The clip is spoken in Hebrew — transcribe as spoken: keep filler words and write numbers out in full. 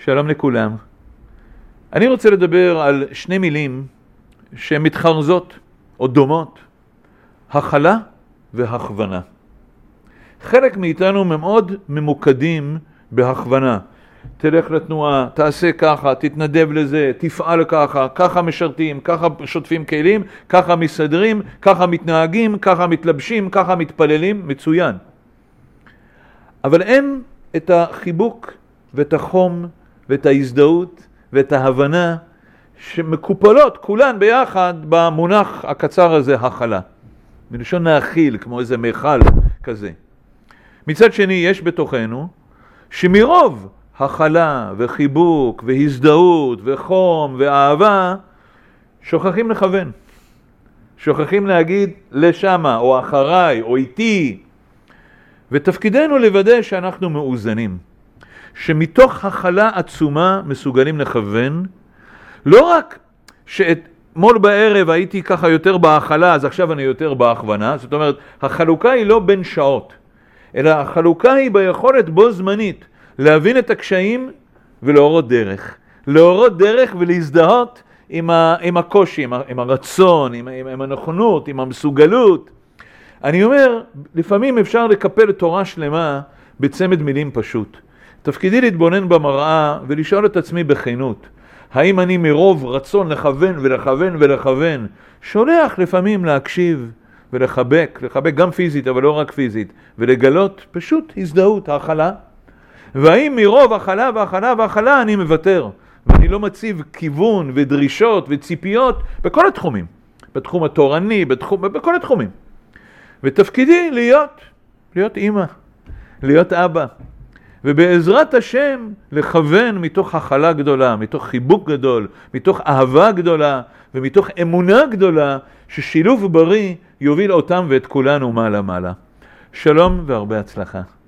שלום לכולם. אני רוצה לדבר על שני מילים שמתחרזות או דומות, הכלה והכוונה. חלק מאיתנו מאוד ממוקדים בהכוונה. תלך לתנועה, תעשה ככה, תתנדב לזה, תפעל ככה, ככה משרתים, ככה שוטפים כלים, ככה מסדרים, ככה מתנהגים, ככה מתלבשים, ככה מתפללים, מצוין. אבל אין את החיבוק ואת החום ואת ההזדהות ואת ההבנה שמקופלות כולן ביחד במונח הקצר הזה, הכלה. מלשון להכיל, כמו איזה מיכל כזה. מצד שני, יש בתוכנו שמרוב הכלה וחיבוק והזדהות וחום ואהבה, שוכחים לכוון. שוכחים להגיד לשמה או אחריי או איתי. ותפקידנו לוודא שאנחנו מאוזנים. שמתוך הכלה עצומה מסוגלים לכוון, לא רק שאתמול בערב הייתי ככה יותר בהכלה, אז עכשיו אני יותר בהכוונה, זאת אומרת, החלוקה היא לא בין שעות, אלא החלוקה היא ביכולת בו זמנית, להבין את הקשיים ולהורות דרך. להורות דרך ולהזדהות עם, ה, עם הקושי, עם, ה, עם הרצון, עם, עם, עם הנכונות, עם המסוגלות. אני אומר, לפעמים אפשר לקפל תורה שלמה בצמד מילים פשוט. תפקידי להתבונן במראה ולשאול את עצמי בכנות, האם אני מרוב רצון לכוון ולכוון ולכוון, שולח לפעמים להקשיב ולחבק, לחבק גם פיזית אבל לא רק פיזית, ולגלות פשוט הזדהות, הכלה. והאם מרוב הכלה והכלה והכלה אני מוותר, ואני לא מציב כיוון ודרישות וציפיות בכל התחומים, בתחום התורני, בתחום, בכל התחומים. ותפקידי להיות, להיות אמא, להיות אבא. ובעזרת השם לכוון מתוך הכלה גדולה, מתוך חיבוק גדול, מתוך אהבה גדולה ומתוך אמונה גדולה, ששילוב בריא יוביל אותם ואת כולנו מעלה מעלה. שלום והרבה הצלחה.